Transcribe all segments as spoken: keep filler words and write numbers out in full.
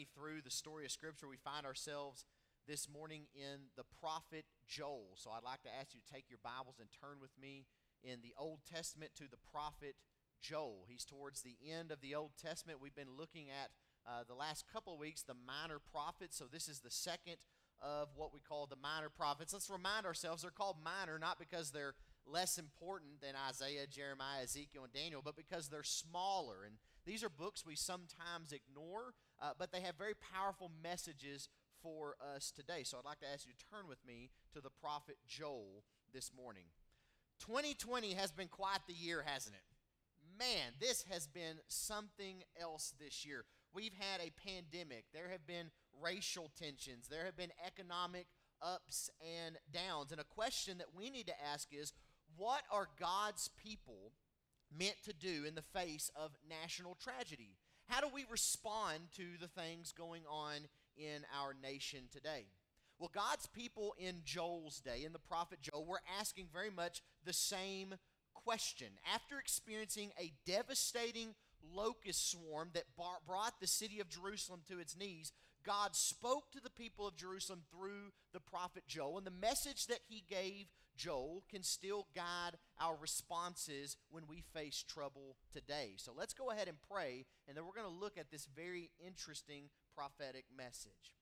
journey through the story of Scripture, we find ourselves this morning in the prophet Joel. So I'd like to ask you to take your Bibles and turn with me in the Old Testament to the prophet Joel. He's towards the end of the Old Testament. We've been looking at uh, the last couple of weeks the minor prophets. So this is the second of what we call the minor prophets. Let's remind ourselves they're called minor not because they're less important than Isaiah, Jeremiah, Ezekiel, and Daniel, but because they're smaller. And these are books we sometimes ignore, uh, but they have very powerful messages for us today. So I'd like to ask you to turn with me to the prophet Joel this morning. twenty twenty has been quite the year, hasn't it? Man, this has been something else this year. We've had a pandemic. There have been racial tensions. There have been economic ups and downs. And a question that we need to ask is, what are God's people meant to do in the face of national tragedy? How do we respond to the things going on in our nation today? Well, God's people in Joel's day, in the prophet Joel, were asking very much the same question. After experiencing a devastating locust swarm that brought the city of Jerusalem to its knees, God spoke to the people of Jerusalem through the prophet Joel, and the message that he gave Joel can still guide our responses when we face trouble today. So let's go ahead and pray, and then we're going to look at this very interesting prophetic message.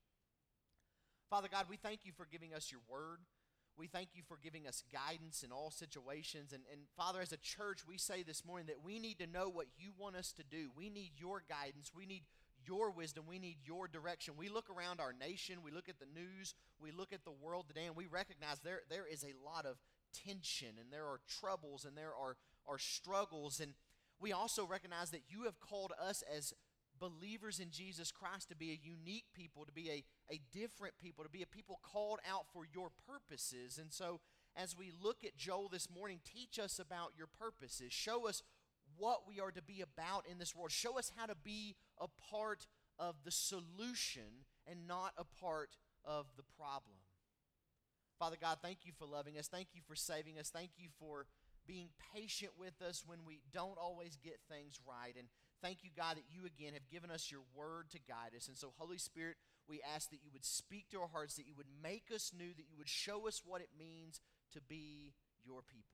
Father God, we thank you for giving us your word. We thank you for giving us guidance in all situations. And, and Father, as a church, we say this morning that we need to know what you want us to do. We need your guidance. We need your wisdom. We need your direction. We look around our nation. We look at the news. We look at the world today, and we recognize there, there is a lot of tension, and there are troubles, and there are, are struggles. And we also recognize that you have called us as believers in Jesus Christ to be a unique people, to be a, a different people, to be a people called out for your purposes. And so as we look at Joel this morning, teach us about your purposes. Show us what we are to be about in this world. Show us how to be a part of the solution and not a part of the problem. Father God, thank you for loving us. Thank you for saving us. Thank you for being patient with us when we don't always get things right. And thank you, God, that you again have given us your word to guide us. And so, Holy Spirit, we ask that you would speak to our hearts, that you would make us new, that you would show us what it means to be your people.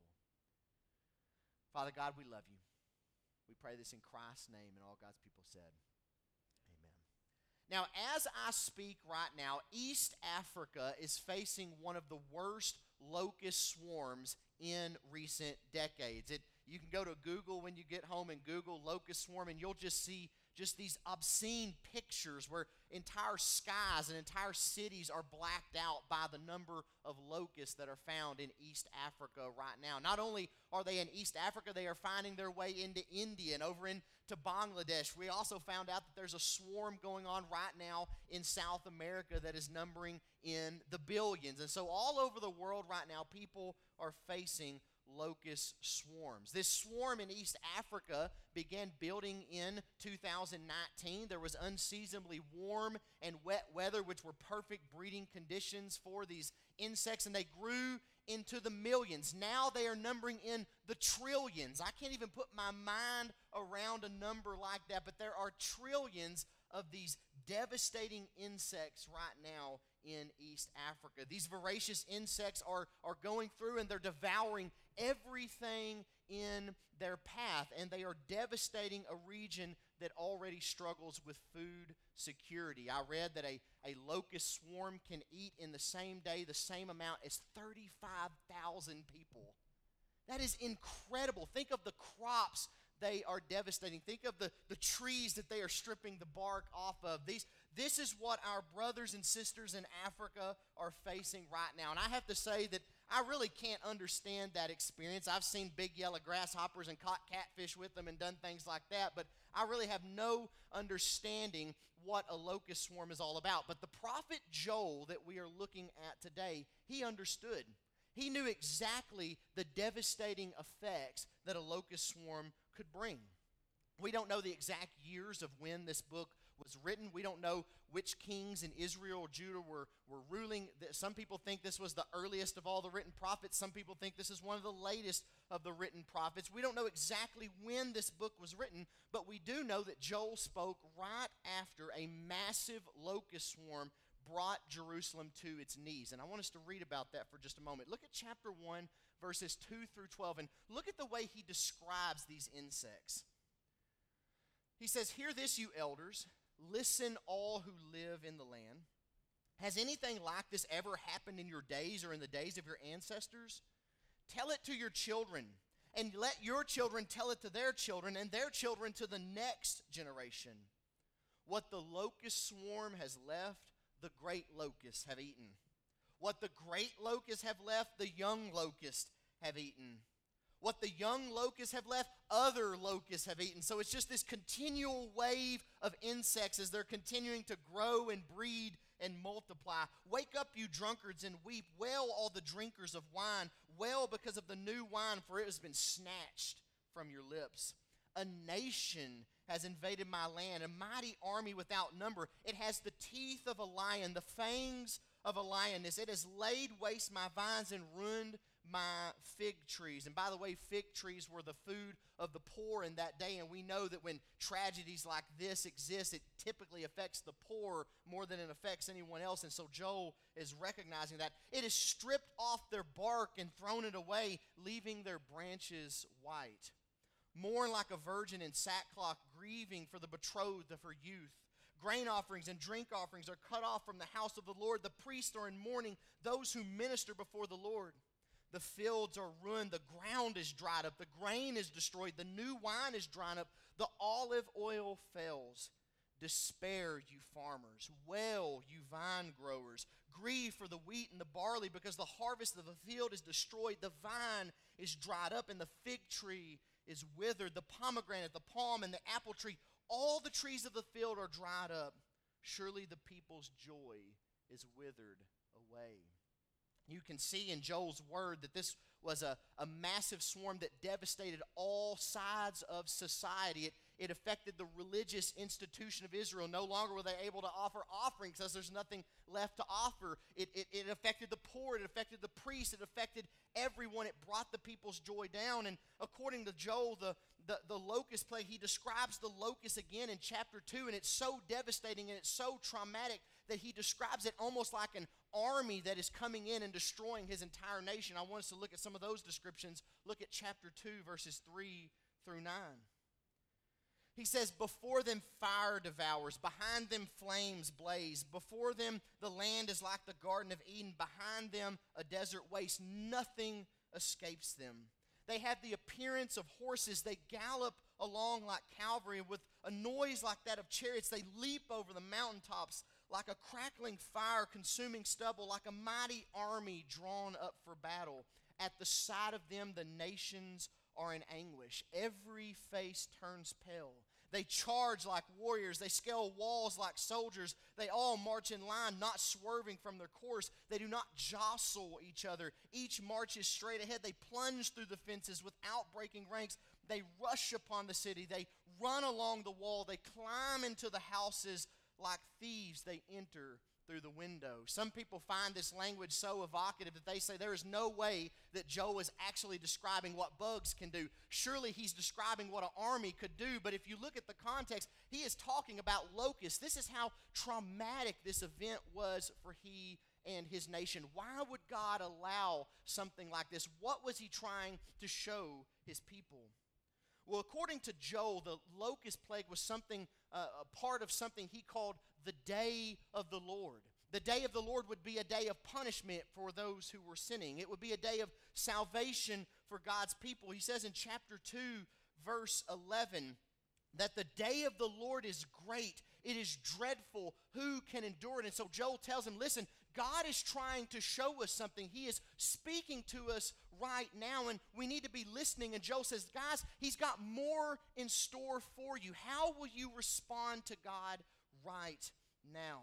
Father God, we love you. We pray this in Christ's name, and all God's people said, amen. Now, as I speak right now, East Africa is facing one of the worst locust swarms in recent decades. It, you can go to Google when you get home and Google locust swarm, and you'll just see just these obscene pictures where entire skies and entire cities are blacked out by the number of locusts that are found in East Africa right now. Not only are they in East Africa, they are finding their way into India and over into Bangladesh. We also found out that there's a swarm going on right now in South America that is numbering in the billions. And so all over the world right now, people are facing locust swarms. This swarm in East Africa began building in two thousand nineteen. There was unseasonably warm and wet weather, which were perfect breeding conditions for these insects, and they grew into the millions. Now they are numbering in the trillions. I can't even put my mind around a number like that, but there are trillions of these devastating insects right now in East Africa. These voracious insects are, are going through and they're devouring everything in their path, and they are devastating a region that already struggles with food security. I read that a, a locust swarm can eat in the same day the same amount as thirty-five thousand people. That is incredible. Think of the crops they are devastating. Think of the, the trees that they are stripping the bark off of. These, this is what our brothers and sisters in Africa are facing right now. And I have to say that I really can't understand that experience. I've seen big yellow grasshoppers and caught catfish with them and done things like that, but I really have no understanding what a locust swarm is all about. But the prophet Joel that we are looking at today, he understood. He knew exactly the devastating effects that a locust swarm could bring. We don't know the exact years of when this book was written. We don't know which kings in Israel or Judah were, were ruling. Some people think this was the earliest of all the written prophets. Some people think this is one of the latest of the written prophets. We don't know exactly when this book was written, but we do know that Joel spoke right after a massive locust swarm brought Jerusalem to its knees. And I want us to read about that for just a moment. Look at chapter one, verses two through twelve, and look at the way he describes these insects. He says, "Hear this, you elders. Listen, all who live in the land. Has anything like this ever happened in your days or in the days of your ancestors? Tell it to your children, and let your children tell it to their children, and their children to the next generation. What the locust swarm has left, the great locusts have eaten. What the great locusts have left, the young locusts have eaten. What the young locusts have left, other locusts have eaten." So it's just this continual wave of insects as they're continuing to grow and breed and multiply. "Wake up, you drunkards, and weep. Wail, all the drinkers of wine. Wail because of the new wine, for it has been snatched from your lips. A nation has invaded my land, a mighty army without number. It has the teeth of a lion, the fangs of a lioness. It has laid waste my vines and ruined my fig trees." And by the way, fig trees were the food of the poor in that day, and we know that when tragedies like this exist, it typically affects the poor more than it affects anyone else. And so Joel is recognizing that. "It has stripped off their bark and thrown it away, leaving their branches white. Mourn like a virgin in sackcloth, grieving for the betrothed of her youth. Grain offerings and drink offerings are cut off from the house of the Lord. The priests are in mourning, those who minister before the Lord. The fields are ruined, the ground is dried up, the grain is destroyed, the new wine is dried up, the olive oil fails. Despair, you farmers. Wail, you vine growers. Grieve for the wheat and the barley, because the harvest of the field is destroyed. The vine is dried up, and the fig tree is withered. The pomegranate, the palm, and the apple tree, all the trees of the field are dried up. Surely the people's joy is withered away." You can see in Joel's word that this was a, a massive swarm that devastated all sides of society. It, it affected the religious institution of Israel. No longer were they able to offer offerings because there's nothing left to offer. It, it, it affected the poor. It affected the priests. It affected everyone. It brought the people's joy down. And according to Joel, the, the, the locust plague, he describes the locust again in chapter two, and it's so devastating and it's so traumatic that he describes it almost like an army that is coming in and destroying his entire nation. I want us to look at some of those descriptions. Look at chapter two, verses three through nine. He says, "Before them fire devours, behind them flames blaze. Before them the land is like the Garden of Eden, behind them a desert waste. Nothing escapes them. They have the appearance of horses. They gallop along like cavalry. With a noise like that of chariots, they leap over the mountaintops like a crackling fire consuming stubble, like a mighty army drawn up for battle. At the sight of them, the nations are in anguish. Every face turns pale. They charge like warriors. They scale walls like soldiers. They all march in line, not swerving from their course. They do not jostle each other. Each marches straight ahead. They plunge through the fences without breaking ranks. They rush upon the city. They run along the wall. They climb into the houses. Like thieves, they enter through the window." Some people find this language so evocative that they say there is no way that Joel is actually describing what bugs can do. Surely he's describing what an army could do, but if you look at the context, he is talking about locusts. This is how traumatic this event was for he and his nation. Why would God allow something like this? What was he trying to show his people? Well, according to Joel, the locust plague was something, uh, a part of something he called the day of the Lord. The day of the Lord would be a day of punishment for those who were sinning. It would be a day of salvation for God's people. He says in chapter two, verse eleven, that the day of the Lord is great. It is dreadful. Who can endure it? And so Joel tells him, listen, God is trying to show us something. He is speaking to us right now, and we need to be listening. And Joel says, guys, he's got more in store for you. How will you respond to God right now?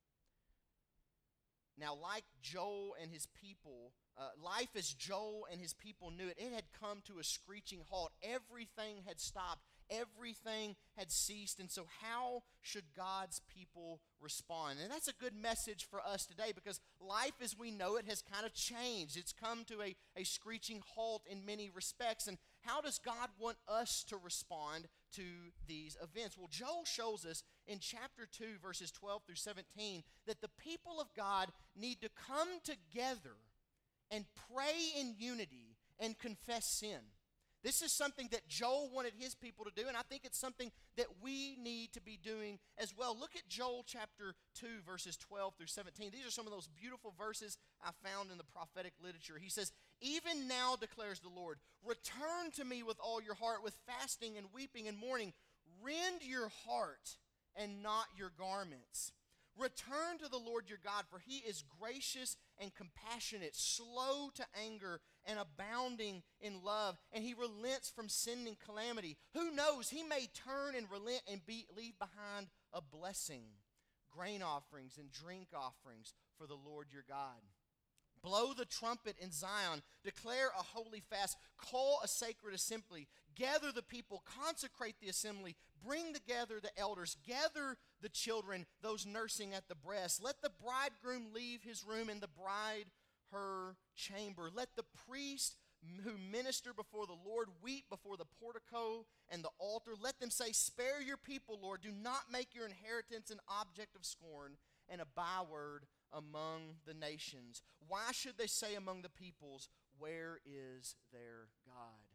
Now, like Joel and his people, uh, life as Joel and his people knew it, it had come to a screeching halt. Everything had stopped. Everything had ceased. And so how should God's people respond? And that's a good message for us today, because life as we know it has kind of changed. It's come to a, a screeching halt in many respects. And how does God want us to respond to these events? Well, Joel shows us in chapter two, verses twelve through seventeen, that the people of God need to come together and pray in unity and confess sin. This is something that Joel wanted his people to do, and I think it's something that we need to be doing as well. Look at Joel chapter two, verses twelve through seventeen. These are some of those beautiful verses I found in the prophetic literature. He says, "Even now, declares the Lord, return to me with all your heart, with fasting and weeping and mourning. Rend your heart and not your garments. Return to the Lord your God, for he is gracious and compassionate, slow to anger and abounding in love, and he relents from sin and calamity. Who knows, he may turn and relent and be, leave behind a blessing, grain offerings and drink offerings for the Lord your God. Blow the trumpet in Zion, declare a holy fast, call a sacred assembly, gather the people, consecrate the assembly, bring together the elders, gather the children, those nursing at the breast. Let the bridegroom leave his room and the bride her chamber. Let the priest who minister before the Lord weep before the portico and the altar. Let them say, spare your people, Lord. Do not make your inheritance an object of scorn and a byword among the nations. Why should they say among the peoples, where is their God?"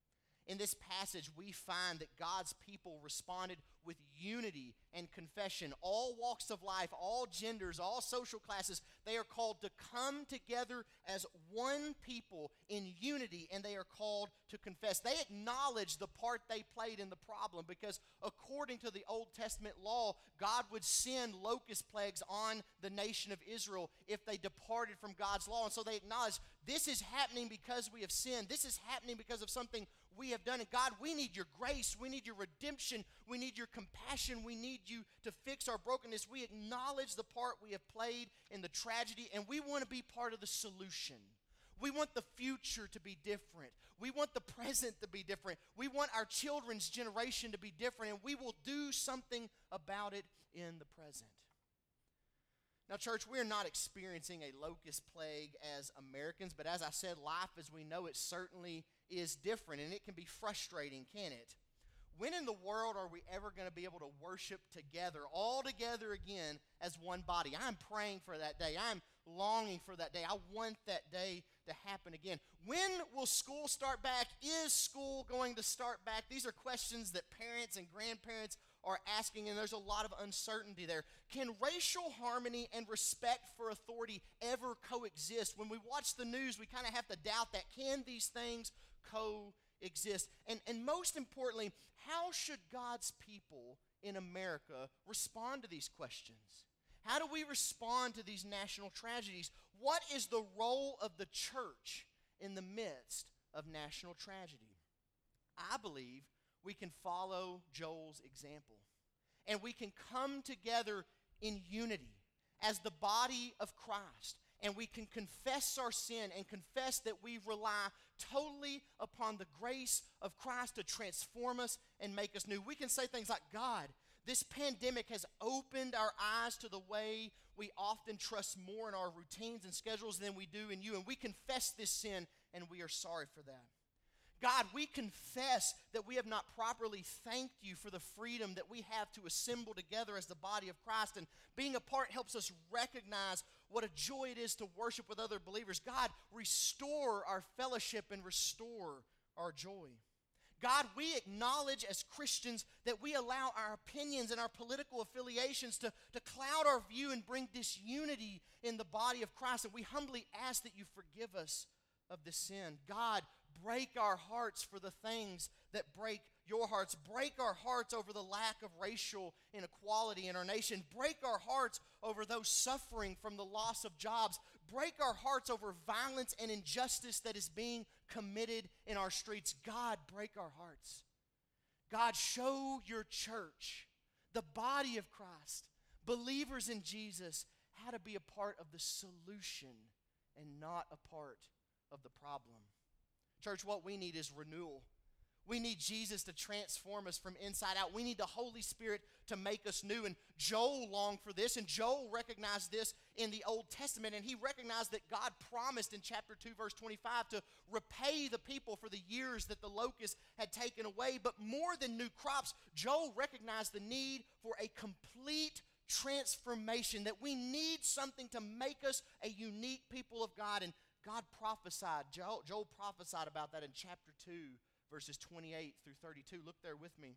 In this passage, we find that God's people responded with unity and confession. All walks of life, all genders, all social classes, they are called to come together as one people in unity, and they are called to confess. They acknowledge the part they played in the problem, because according to the Old Testament law, God would send locust plagues on the nation of Israel if they departed from God's law. And so they acknowledge, this is happening because we have sinned. This is happening because of something we have done. And God, we need your grace. We need your redemption. We need your compassion. We need you to fix our brokenness. We acknowledge the part we have played in the tragedy, and we want to be part of the solution. We want the future to be different. We want the present to be different. We want our children's generation to be different, and we will do something about it in the present. Now, church, we're not experiencing a locust plague as Americans, but as I said, life as we know it certainly is different, and it can be frustrating, can it? When in the world are we ever going to be able to worship together, all together again as one body? I'm praying for that day. I'm longing for that day. I want that day to happen again. When will school start back? Is school going to start back? These are questions that parents and grandparents are asking, and there's a lot of uncertainty there. Can racial harmony and respect for authority ever coexist? When we watch the news, we kind of have to doubt that. Can these things coexist? And, and most importantly, how should God's people in America respond to these questions? How do we respond to these national tragedies? What is the role of the church in the midst of national tragedy? I believe we can follow Joel's example, and we can come together in unity as the body of Christ, and we can confess our sin and confess that we rely totally upon the grace of Christ to transform us and make us new. We can say things like, God, this pandemic has opened our eyes to the way we often trust more in our routines and schedules than we do in you, and we confess this sin, and we are sorry for that. God, we confess that we have not properly thanked you for the freedom that we have to assemble together as the body of Christ, and being apart helps us recognize what a joy it is to worship with other believers. God, restore our fellowship and restore our joy. God, we acknowledge as Christians that we allow our opinions and our political affiliations to, to cloud our view and bring disunity in the body of Christ, and we humbly ask that you forgive us of this sin. God, break our hearts for the things that break your hearts. Break our hearts over the lack of racial inequality in our nation. Break our hearts over those suffering from the loss of jobs. Break our hearts over violence and injustice that is being committed in our streets. God, break our hearts. God, show your church, the body of Christ, believers in Jesus, how to be a part of the solution and not a part of the problem. Church, what we need is renewal. We need Jesus to transform us from inside out. We need the Holy Spirit to make us new. And Joel longed for this, and Joel recognized this in the Old Testament, and he recognized that God promised in chapter two, verse twenty-five, to repay the people for the years that the locusts had taken away. But more than new crops, Joel recognized the need for a complete transformation, that we need something to make us a unique people of God. And God prophesied, Joel, Joel prophesied about that in chapter two, verses twenty-eight through thirty-two. Look there with me.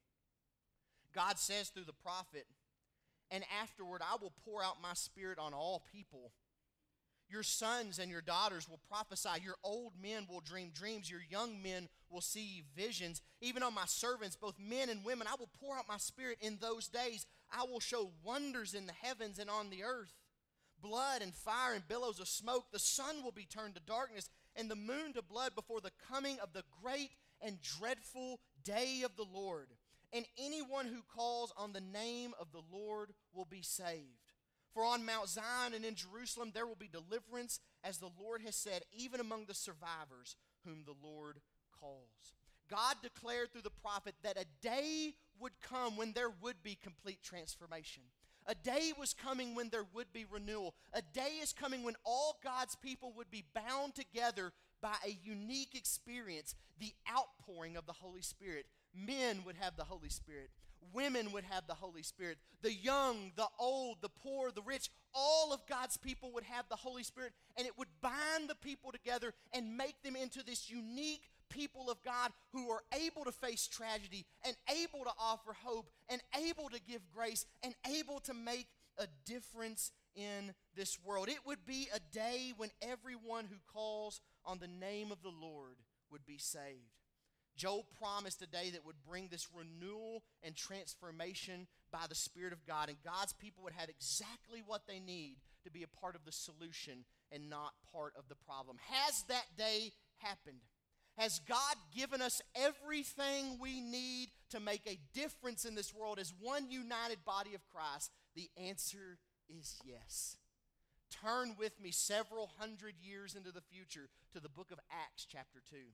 God says through the prophet, "And afterward I will pour out my spirit on all people. Your sons and your daughters will prophesy. Your old men will dream dreams. Your young men will see visions. Even on my servants, both men and women, I will pour out my spirit in those days. I will show wonders in the heavens and on the earth. Blood and fire and billows of smoke. The sun will be turned to darkness and the moon to blood before the coming of the great and dreadful day of the Lord. And anyone who calls on the name of the Lord will be saved. For on Mount Zion and in Jerusalem there will be deliverance, as the Lord has said, even among the survivors whom the Lord calls." God declared through the prophet that a day would come when there would be complete transformation. A day was coming when there would be renewal. A day is coming when all God's people would be bound together by a unique experience, the outpouring of the Holy Spirit. Men would have the Holy Spirit. Women would have the Holy Spirit. The young, the old, the poor, the rich, all of God's people would have the Holy Spirit, and it would bind the people together and make them into this unique people of God who are able to face tragedy and able to offer hope and able to give grace and able to make a difference in this world. It would be a day when everyone who calls on the name of the Lord would be saved. Joel promised a day that would bring this renewal and transformation by the Spirit of God, and God's people would have exactly what they need to be a part of the solution and not part of the problem. Has that day happened? Has God given us everything we need to make a difference in this world as one united body of Christ? The answer is yes. Turn with me several hundred years into the future to the book of Acts chapter two.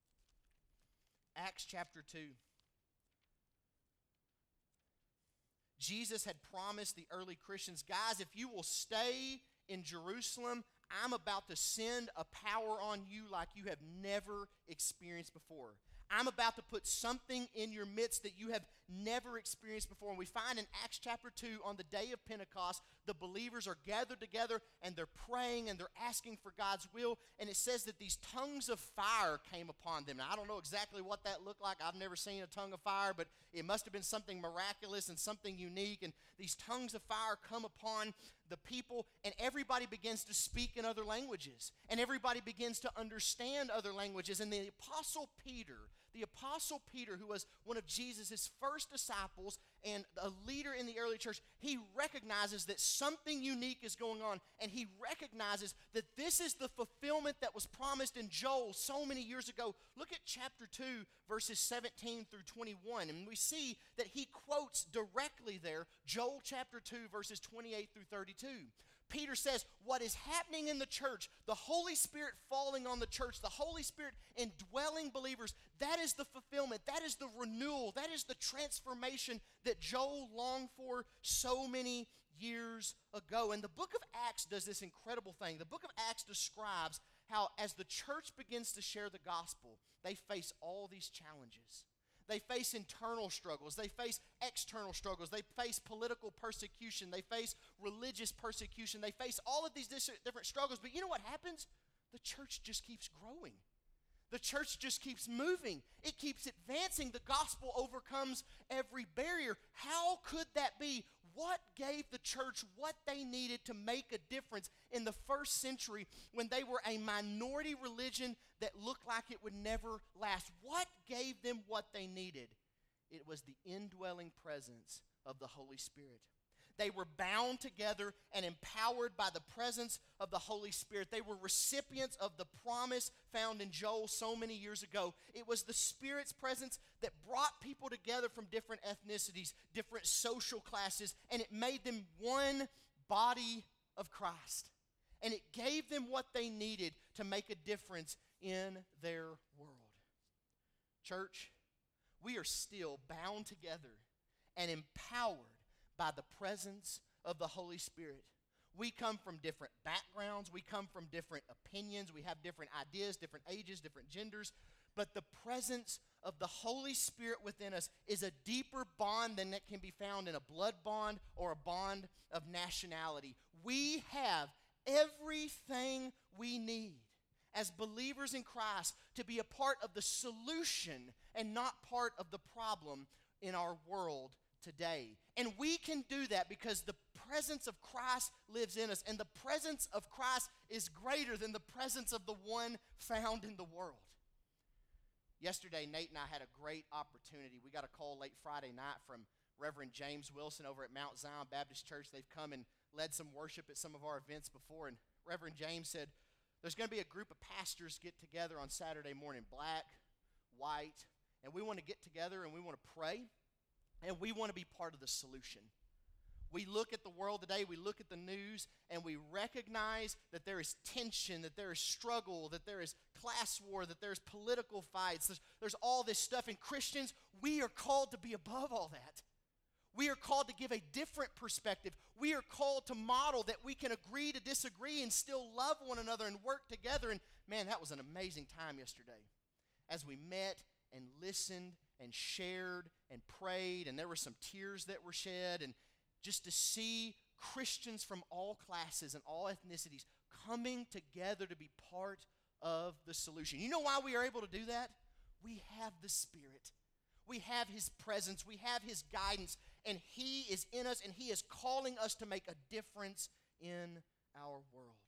Acts chapter two. Jesus had promised the early Christians, guys, if you will stay in Jerusalem, I'm about to send a power on you like you have never experienced before. I'm about to put something in your midst that you have never experienced before. And we find in Acts chapter two, on the day of Pentecost, the believers are gathered together and they're praying and they're asking for God's will. And it says that these tongues of fire came upon them. Now, I don't know exactly what that looked like. I've never seen a tongue of fire, but it must have been something miraculous and something unique. And these tongues of fire come upon the people, and everybody begins to speak in other languages. And everybody begins to understand other languages. And the Apostle Peter, the Apostle Peter, who was one of Jesus' first disciples and a leader in the early church, he recognizes that something unique is going on, and he recognizes that this is the fulfillment that was promised in Joel so many years ago. Look at chapter two, verses seventeen through twenty-one, and we see that he quotes directly there Joel chapter two, verses twenty-eight through thirty-two. Peter says, what is happening in the church, the Holy Spirit falling on the church, the Holy Spirit indwelling believers, that is the fulfillment, that is the renewal, that is the transformation that Joel longed for so many years ago. And the book of Acts does this incredible thing. The book of Acts describes how as the church begins to share the gospel, they face all these challenges. They face internal struggles. They face external struggles. They face political persecution. They face religious persecution. They face all of these different struggles. But you know what happens? The church just keeps growing. The church just keeps moving. It keeps advancing. The gospel overcomes every barrier. How could that be? What gave the church what they needed to make a difference in the first century when they were a minority religion that looked like it would never last? What gave them what they needed? It was the indwelling presence of the Holy Spirit. They were bound together and empowered by the presence of the Holy Spirit. They were recipients of the promise found in Joel so many years ago. It was the Spirit's presence that brought people together from different ethnicities, different social classes, and it made them one body of Christ. And it gave them what they needed to make a difference in their world. Church, we are still bound together and empowered by the presence of the Holy Spirit. We come from different backgrounds. We come from different opinions. We have different ideas, different ages, different genders. But the presence of the Holy Spirit within us is a deeper bond than that can be found in a blood bond or a bond of nationality. We have everything we need as believers in Christ to be a part of the solution and not part of the problem in our world today. And we can do that because the presence of Christ lives in us, and the presence of Christ is greater than the presence of the one found in the world. Yesterday, Nate and I had a great opportunity. We got a call late Friday night from Reverend James Wilson over at Mount Zion Baptist Church. They've come and led some worship at some of our events before, and Reverend James said, there's going to be a group of pastors get together on Saturday morning, black, white, and we want to get together and we want to pray, and we want to be part of the solution. We look at the world today, we look at the news, and we recognize that there is tension, that there is struggle, that there is class war, that there's political fights, there's, there's all this stuff. And Christians, we are called to be above all that. We are called to give a different perspective. We are called to model that we can agree to disagree and still love one another and work together. And man, that was an amazing time yesterday as we met and listened and shared and prayed, and there were some tears that were shed, and just to see Christians from all classes and all ethnicities coming together to be part of the solution. You know why we are able to do that? We have the Spirit. We have His presence. We have His guidance. And He is in us, and He is calling us to make a difference in our world.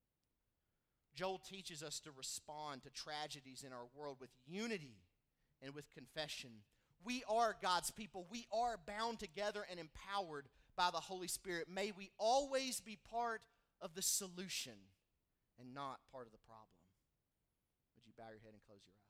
Joel teaches us to respond to tragedies in our world with unity and with confession. We are God's people. We are bound together and empowered by the Holy Spirit. May we always be part of the solution and not part of the problem. Would you bow your head and close your eyes?